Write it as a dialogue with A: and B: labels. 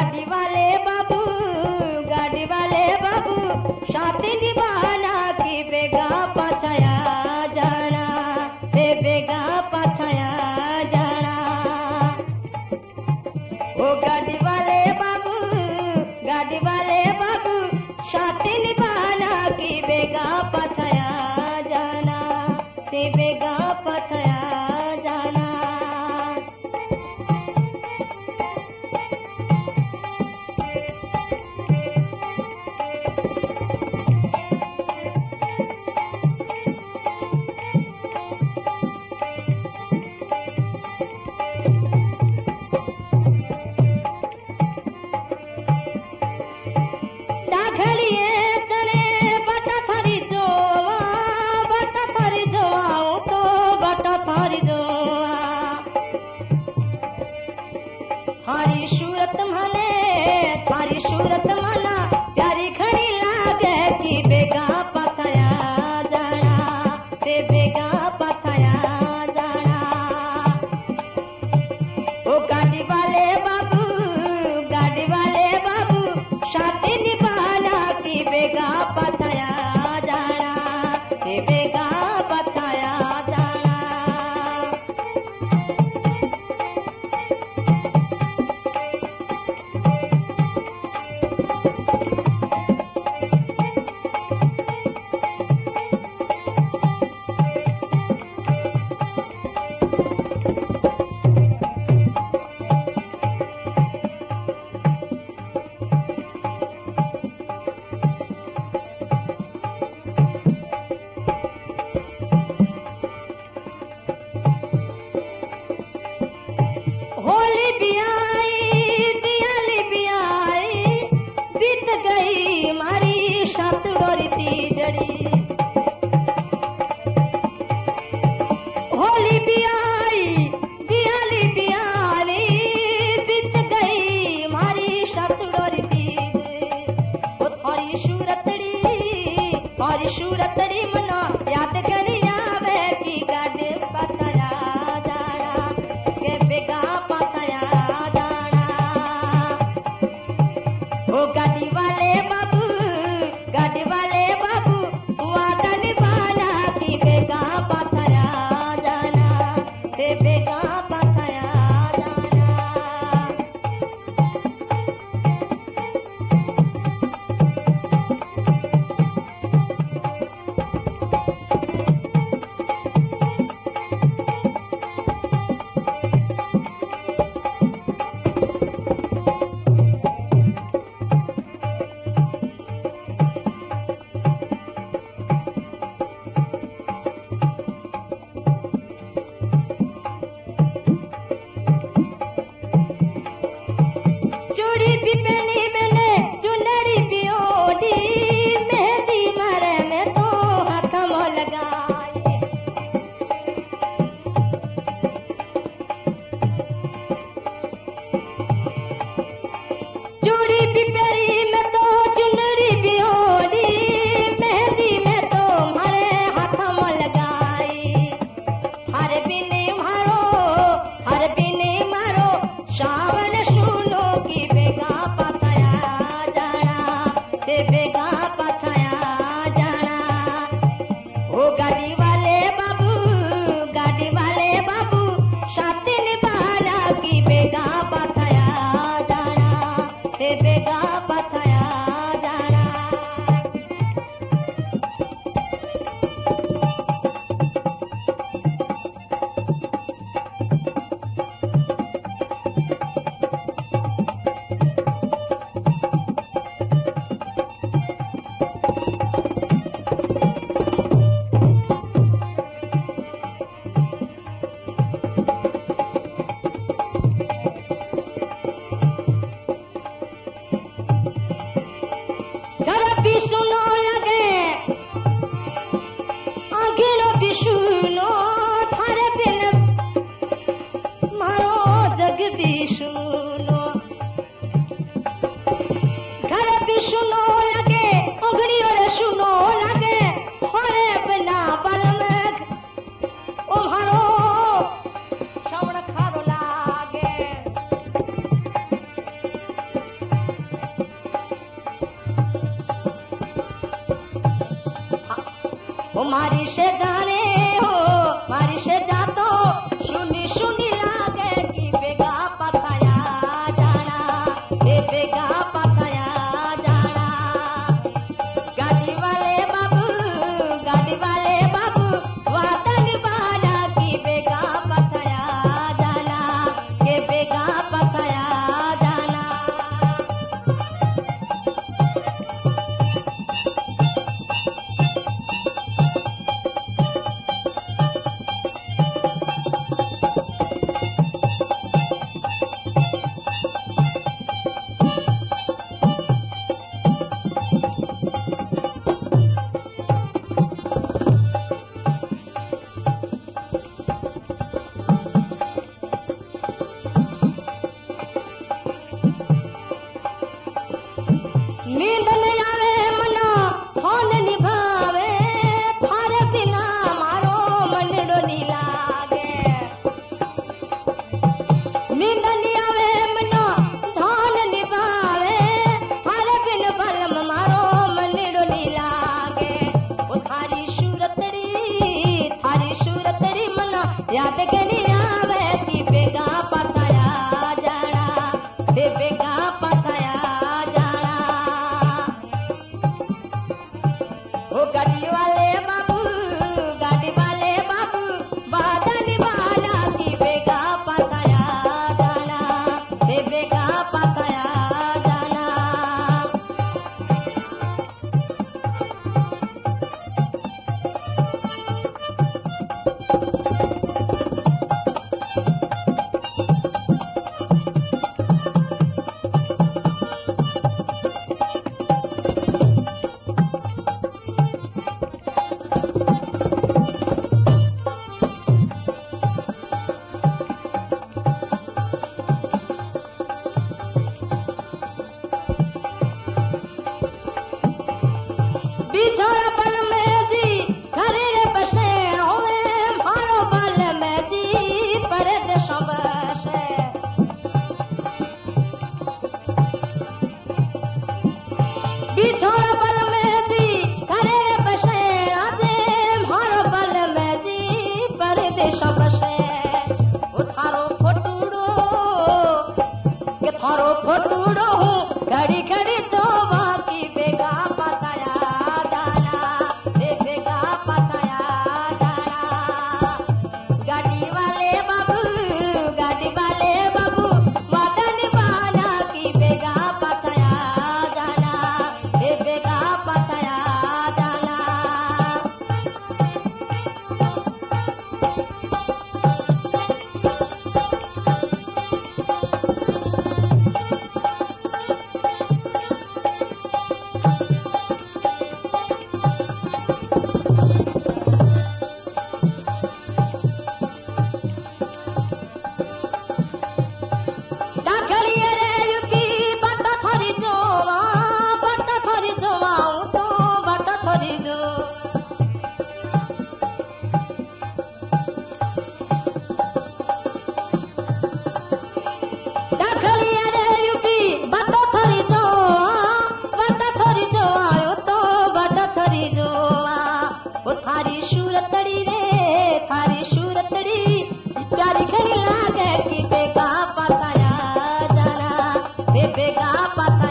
A: गाड़ी वाले बाबू शादी निभाना की बेगा पछाया जाना बेगा पछाया जाना ओ गाड़ी वाले बाबू शादी निभाना की बेगा पछाया जाना बेगा पछाया जाना थारी सूरत माना प्यारी खड़ी लागे कि बेगा पछाया जाना बेगा पछाया जाना ओ गाड़ी वाले बाबू शादी निभाना कि बेगा पछाया जाना बेगा पछाया जाना मारी से जाने हो मारी से जा तो सुनी सुनी लागे कि बेगा पथाया जाना हे बेगा पथाया जाना गाड़ी वाले बाबू वादन बाजा की बेगा पथाया जाना के बेगा पथाया जाना नींद नहीं आवे मनो फोन निभावे थारे बिना मारो मनडो नी लागे नींद नहीं आवे मनो फोन निभावे थारे बिन बलम मारो मनडो नी लागे ओ थारी सूरतड़ी मनो याद करी आवे ती बेगा पथाया जाना बे बेगा पथाया जाना ओ गाड़ी वाले बाबू बादन वाला की बेगा पथाया जाना हे बेगा पथाया जाना बिछोड़ा बल में जी घरे रे बसे होवे मारो बल में जी परदेशों बसे बिछोड़ा बल में जी घरे रे बसे आजे मारो बल में जी परदेशों बसे ओ थारो फोटूड़ो हूँ घड़ी घड़ी तो बाकी बेगा पथाया जाना हे बेगा पथाया जाना गाड़ी वाले बाबू वादन वाला की बेगा पथाया जाना हे बेगा पथाया जाना थारी सूरतड़ी प्यारी घड़ी लागे कि बेगा पथाया जाना हे बेगा पथाया